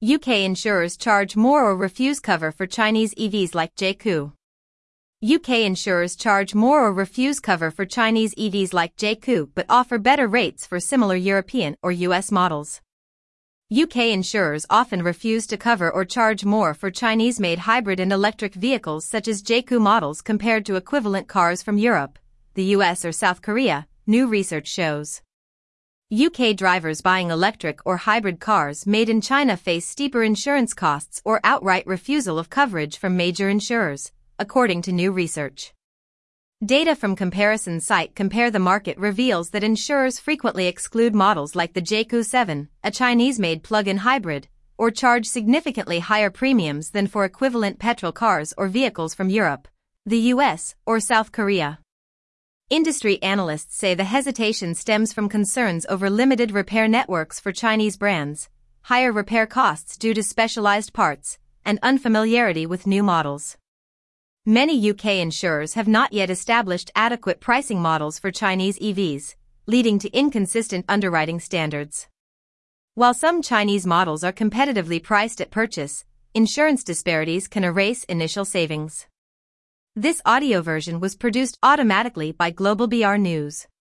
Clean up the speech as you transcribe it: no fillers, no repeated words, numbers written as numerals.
UK insurers charge more or refuse cover for Chinese EVs like JAC. UK insurers charge more or refuse cover for Chinese EVs like JAC but offer better rates for similar European or US models. UK insurers often refuse to cover or charge more for Chinese-made hybrid and electric vehicles such as JAC models compared to equivalent cars from Europe, the US or South Korea, new research shows. UK drivers buying electric or hybrid cars made in China face steeper insurance costs or outright refusal of coverage from major insurers, according to new research. Data from comparison site Compare the Market reveals that insurers frequently exclude models like the JAC 7, a Chinese-made plug-in hybrid, or charge significantly higher premiums than for equivalent petrol cars or vehicles from Europe, the US, or South Korea. Industry analysts say the hesitation stems from concerns over limited repair networks for Chinese brands, higher repair costs due to specialized parts, and unfamiliarity with new models. Many UK insurers have not yet established adequate pricing models for Chinese EVs, leading to inconsistent underwriting standards. While some Chinese models are competitively priced at purchase, insurance disparities can erase initial savings. This audio version was produced automatically by Global BR News.